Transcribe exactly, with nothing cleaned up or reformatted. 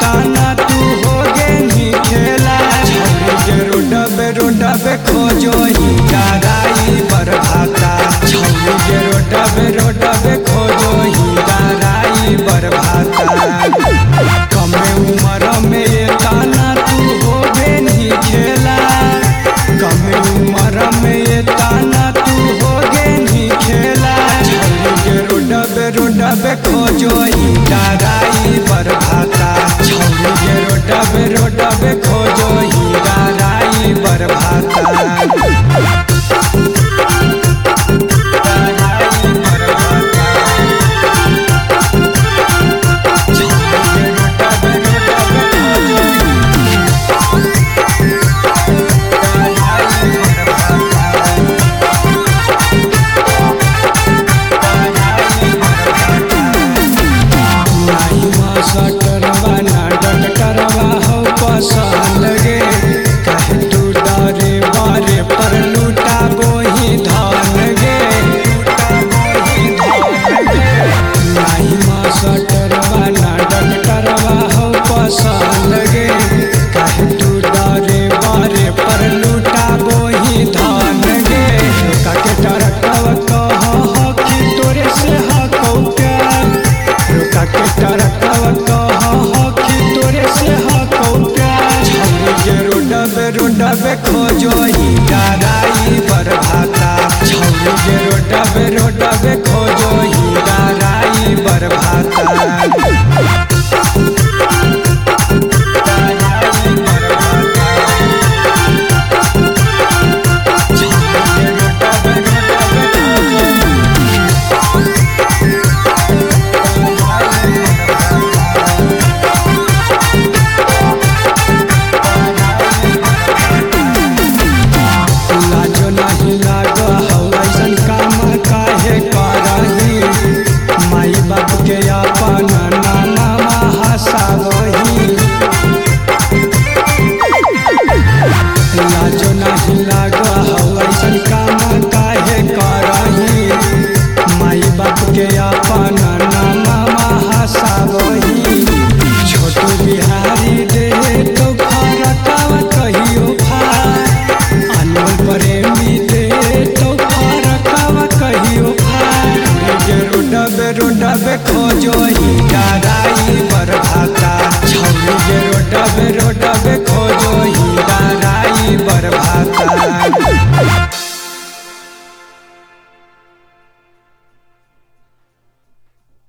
ताना तू हो गे नी खेला छौरी के रोडबे रोडबे खोजो ही गाराई बरभाता छौरी के रोडबे रोडबे खोजो ही गाराई बरभाता कमे उम्र में ये ताना तू हो गे नी खेला कमे उम्र में ये ताना तू हो गे नी खेला छौरी के रोडबे रोडबे खोजो ही गाराई बरभाता छौरी के रोडबे रोडबे खोजो ही गाराई बरभाता सटरवा ना डॉक्टरवा हो पसंद गे कहे तू डरे बारे पर लूटा गोही धान गे नहीं माँ सटरवा ना डॉक्टरवा हो पसंद गे कहे तू डरे बारे पर लूटा गोही धान गे कके डरकवा कह हो कि तोरे से हकौ प्यार रुका के डरकवा कह हो कि तोरे से हकौ प्यार छौरी के रोडबे रोडबे खोजो ही गाराई बरभाता छौरी के रोडबे रोडबे खोजो ही गाराई बरभाता